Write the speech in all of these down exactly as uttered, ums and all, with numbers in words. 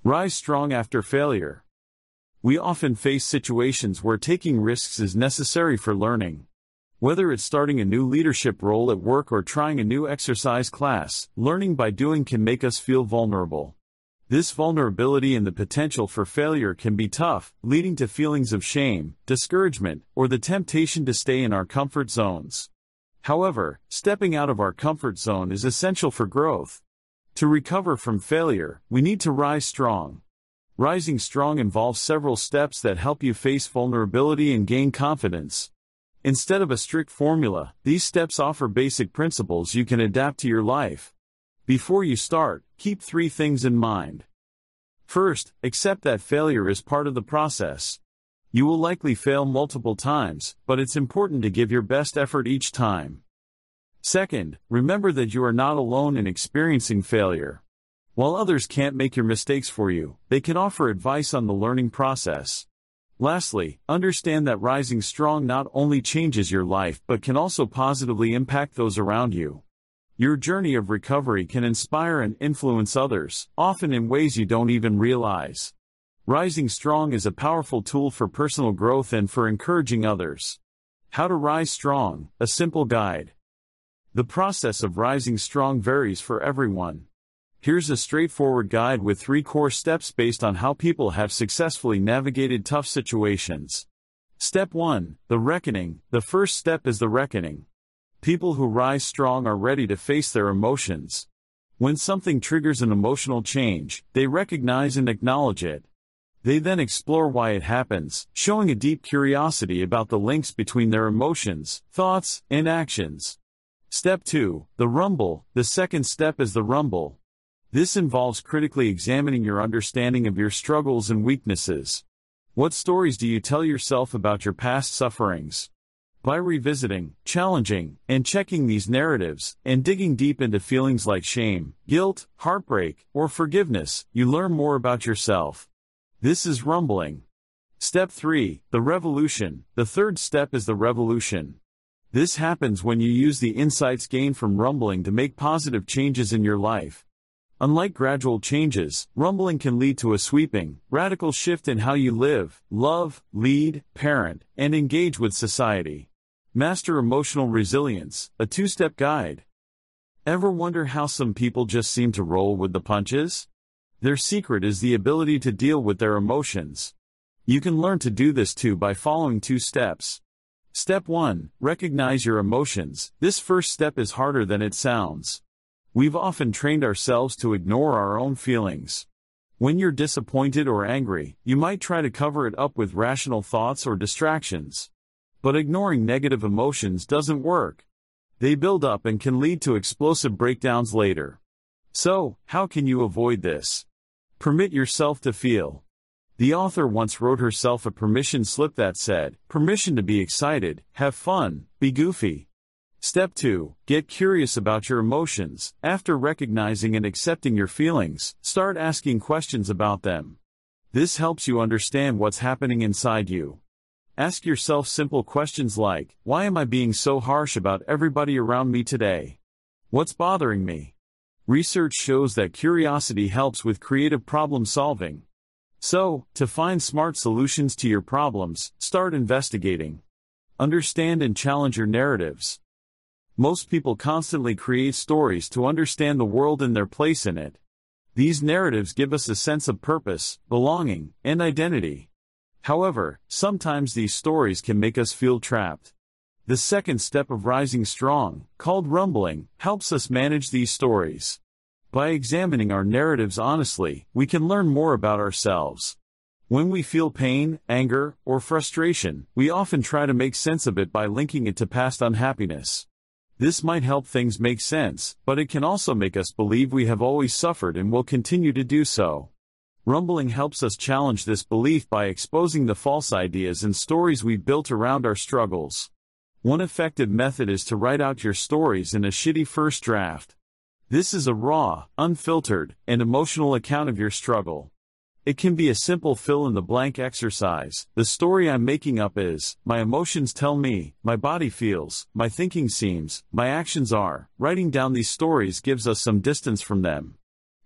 Rise strong after failure. We often face situations where taking risks is necessary for learning. Whether it's starting a new leadership role at work or trying a new exercise class, learning by doing can make us feel vulnerable. This vulnerability and the potential for failure can be tough, leading to feelings of shame, discouragement, or the temptation to stay in our comfort zones. However, stepping out of our comfort zone is essential for growth. To recover from failure, we need to rise strong. Rising strong involves several steps that help you face vulnerability and gain confidence. Instead of a strict formula, these steps offer basic principles you can adapt to your life. Before you start, keep three things in mind. First, accept that failure is part of the process. You will likely fail multiple times, but it's important to give your best effort each time. Second, remember that you are not alone in experiencing failure. While others can't make your mistakes for you, they can offer advice on the learning process. Lastly, understand that rising strong not only changes your life but can also positively impact those around you. Your journey of recovery can inspire and influence others, often in ways you don't even realize. Rising strong is a powerful tool for personal growth and for encouraging others. How to rise strong, a simple guide. The process of rising strong varies for everyone. Here's a straightforward guide with three core steps based on how people have successfully navigated tough situations. Step one, the reckoning. The first step is the reckoning. People who rise strong are ready to face their emotions. When something triggers an emotional change, they recognize and acknowledge it. They then explore why it happens, showing a deep curiosity about the links between their emotions, thoughts, and actions. Step two, the rumble. The second step is the rumble. This involves critically examining your understanding of your struggles and weaknesses. What stories do you tell yourself about your past sufferings? By revisiting, challenging, and checking these narratives, and digging deep into feelings like shame, guilt, heartbreak, or forgiveness, you learn more about yourself. This is rumbling. Step three, the revolution. The third step is the revolution. This happens when you use the insights gained from rumbling to make positive changes in your life. Unlike gradual changes, rumbling can lead to a sweeping, radical shift in how you live, love, lead, parent, and engage with society. Master Emotional Resilience, a two-step guide. Ever wonder how some people just seem to roll with the punches? Their secret is the ability to deal with their emotions. You can learn to do this too by following two steps. Step one, recognize your emotions. This first step is harder than it sounds. We've often trained ourselves to ignore our own feelings. When you're disappointed or angry, you might try to cover it up with rational thoughts or distractions. But ignoring negative emotions doesn't work. They build up and can lead to explosive breakdowns later. So, how can you avoid this? Permit yourself to feel. The author once wrote herself a permission slip that said, permission to be excited, have fun, be goofy. Step two, get curious about your emotions. After recognizing and accepting your feelings, start asking questions about them. This helps you understand what's happening inside you. Ask yourself simple questions like, why am I being so harsh about everybody around me today? What's bothering me? Research shows that curiosity helps with creative problem solving. So, to find smart solutions to your problems, start investigating. Understand and challenge your narratives. Most people constantly create stories to understand the world and their place in it. These narratives give us a sense of purpose, belonging, and identity. However, sometimes these stories can make us feel trapped. The second step of rising strong, called rumbling, helps us manage these stories. By examining our narratives honestly, we can learn more about ourselves. When we feel pain, anger, or frustration, we often try to make sense of it by linking it to past unhappiness. This might help things make sense, but it can also make us believe we have always suffered and will continue to do so. Rumbling helps us challenge this belief by exposing the false ideas and stories we've built around our struggles. One effective method is to write out your stories in a shitty first draft. This is a raw, unfiltered, and emotional account of your struggle. It can be a simple fill-in-the-blank exercise. The story I'm making up is, my emotions tell me, my body feels, my thinking seems, my actions are. Writing down these stories gives us some distance from them.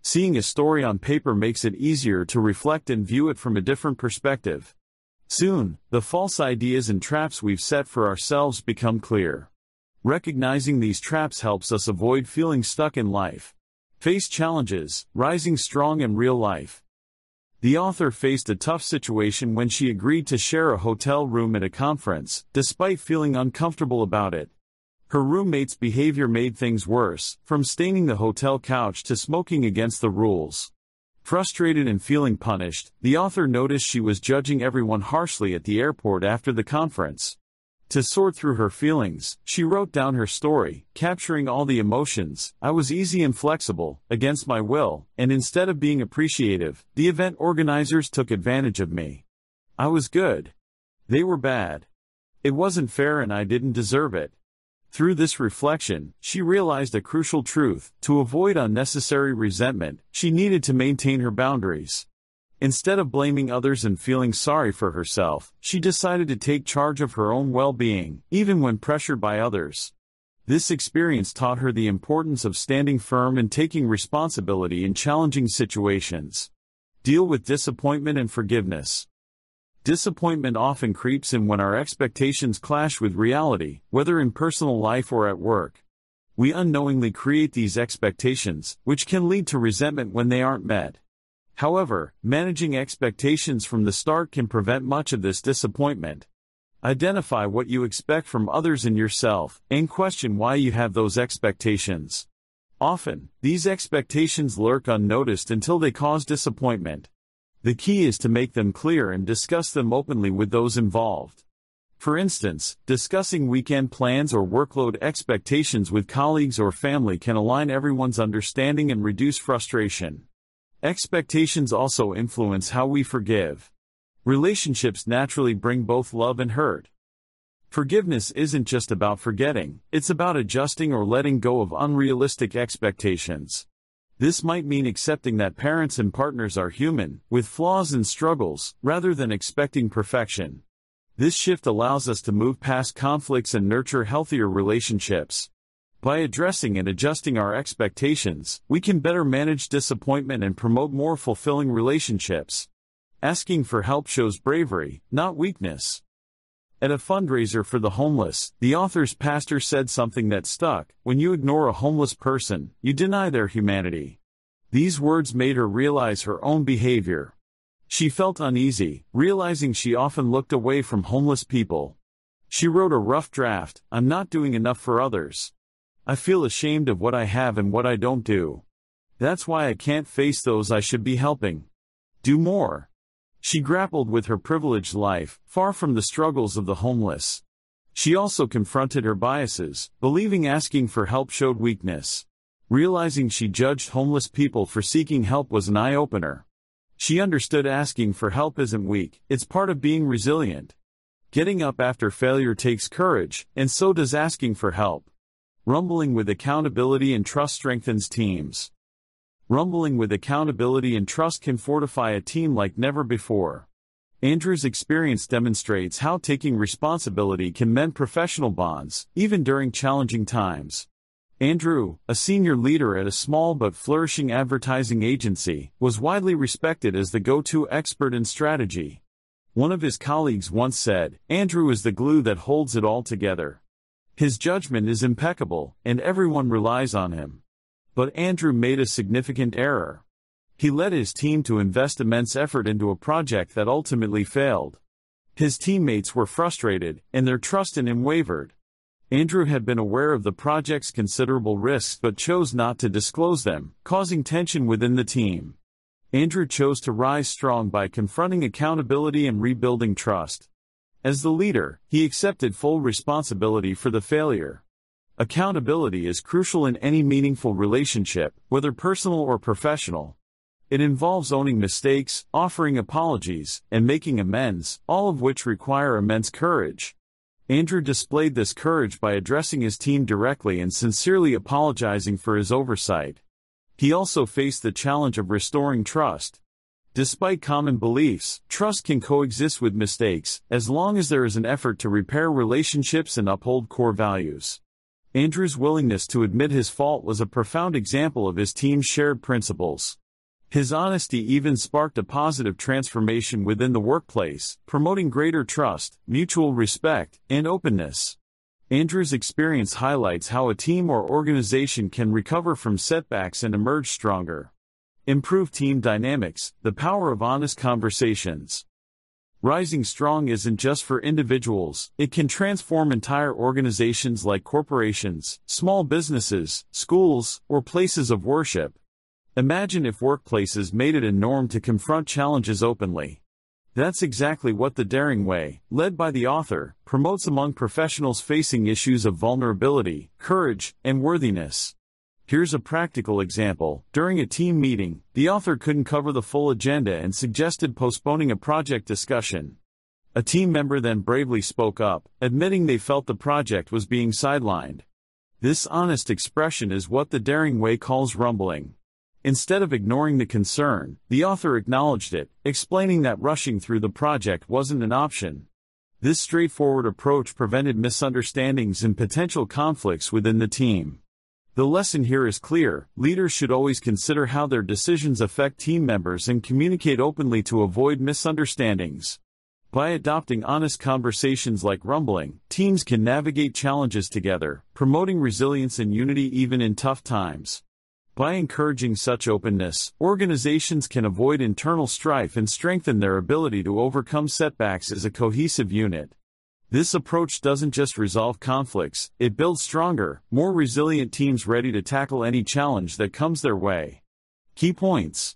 Seeing a story on paper makes it easier to reflect and view it from a different perspective. Soon, the false ideas and traps we've set for ourselves become clear. Recognizing these traps helps us avoid feeling stuck in life. Face challenges, rising strong in real life. The author faced a tough situation when she agreed to share a hotel room at a conference, despite feeling uncomfortable about it. Her roommate's behavior made things worse, from staining the hotel couch to smoking against the rules. Frustrated and feeling punished, the author noticed she was judging everyone harshly at the airport after the conference. To sort through her feelings, she wrote down her story, capturing all the emotions. I was easy and flexible, against my will, and instead of being appreciative, the event organizers took advantage of me. I was good. They were bad. It wasn't fair and I didn't deserve it. Through this reflection, she realized a crucial truth: to avoid unnecessary resentment, she needed to maintain her boundaries. Instead of blaming others and feeling sorry for herself, she decided to take charge of her own well-being, even when pressured by others. This experience taught her the importance of standing firm and taking responsibility in challenging situations. Deal with disappointment and forgiveness. Disappointment often creeps in when our expectations clash with reality, whether in personal life or at work. We unknowingly create these expectations, which can lead to resentment when they aren't met. However, managing expectations from the start can prevent much of this disappointment. Identify what you expect from others and yourself, and question why you have those expectations. Often, these expectations lurk unnoticed until they cause disappointment. The key is to make them clear and discuss them openly with those involved. For instance, discussing weekend plans or workload expectations with colleagues or family can align everyone's understanding and reduce frustration. Expectations also influence how we forgive. Relationships naturally bring both love and hurt. Forgiveness isn't just about forgetting, it's about adjusting or letting go of unrealistic expectations. This might mean accepting that parents and partners are human, with flaws and struggles, rather than expecting perfection. This shift allows us to move past conflicts and nurture healthier relationships. By addressing and adjusting our expectations, we can better manage disappointment and promote more fulfilling relationships. Asking for help shows bravery, not weakness. At a fundraiser for the homeless, the author's pastor said something that stuck: "When you ignore a homeless person, you deny their humanity." These words made her realize her own behavior. She felt uneasy, realizing she often looked away from homeless people. She wrote a rough draft: "I'm not doing enough for others. I feel ashamed of what I have and what I don't do. That's why I can't face those I should be helping. Do more." She grappled with her privileged life, far from the struggles of the homeless. She also confronted her biases, believing asking for help showed weakness. Realizing she judged homeless people for seeking help was an eye-opener. She understood asking for help isn't weak, it's part of being resilient. Getting up after failure takes courage, and so does asking for help. Rumbling with accountability and trust strengthens teams. Rumbling with accountability and trust can fortify a team like never before. Andrew's experience demonstrates how taking responsibility can mend professional bonds, even during challenging times. Andrew, a senior leader at a small but flourishing advertising agency, was widely respected as the go-to expert in strategy. One of his colleagues once said, "Andrew is the glue that holds it all together. His judgment is impeccable, and everyone relies on him." But Andrew made a significant error. He led his team to invest immense effort into a project that ultimately failed. His teammates were frustrated, and their trust in him wavered. Andrew had been aware of the project's considerable risks but chose not to disclose them, causing tension within the team. Andrew chose to rise strong by confronting accountability and rebuilding trust. As the leader, he accepted full responsibility for the failure. Accountability is crucial in any meaningful relationship, whether personal or professional. It involves owning mistakes, offering apologies, and making amends, all of which require immense courage. Andrew displayed this courage by addressing his team directly and sincerely apologizing for his oversight. He also faced the challenge of restoring trust. Despite common beliefs, trust can coexist with mistakes, as long as there is an effort to repair relationships and uphold core values. Andrew's willingness to admit his fault was a profound example of his team's shared principles. His honesty even sparked a positive transformation within the workplace, promoting greater trust, mutual respect, and openness. Andrew's experience highlights how a team or organization can recover from setbacks and emerge stronger. Improve team dynamics, the power of honest conversations. Rising strong isn't just for individuals, it can transform entire organizations like corporations, small businesses, schools, or places of worship. Imagine if workplaces made it a norm to confront challenges openly. That's exactly what The Daring Way, led by the author, promotes among professionals facing issues of vulnerability, courage, and worthiness. Here's a practical example. During a team meeting, the author couldn't cover the full agenda and suggested postponing a project discussion. A team member then bravely spoke up, admitting they felt the project was being sidelined. This honest expression is what The Daring Way calls rumbling. Instead of ignoring the concern, the author acknowledged it, explaining that rushing through the project wasn't an option. This straightforward approach prevented misunderstandings and potential conflicts within the team. The lesson here is clear: leaders should always consider how their decisions affect team members and communicate openly to avoid misunderstandings. By adopting honest conversations like rumbling, teams can navigate challenges together, promoting resilience and unity even in tough times. By encouraging such openness, organizations can avoid internal strife and strengthen their ability to overcome setbacks as a cohesive unit. This approach doesn't just resolve conflicts, it builds stronger, more resilient teams ready to tackle any challenge that comes their way. Key points.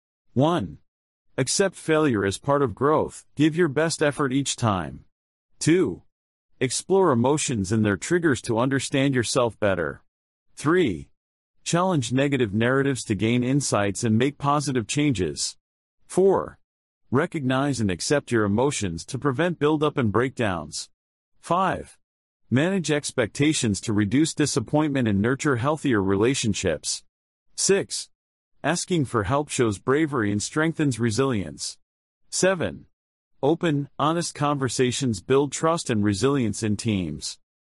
one. Accept failure as part of growth, give your best effort each time. two. Explore emotions and their triggers to understand yourself better. three. Challenge negative narratives to gain insights and make positive changes. four. Recognize and accept your emotions to prevent buildup and breakdowns. five. Manage expectations to reduce disappointment and nurture healthier relationships. six. Asking for help shows bravery and strengthens resilience. seven. Open, honest conversations build trust and resilience in teams.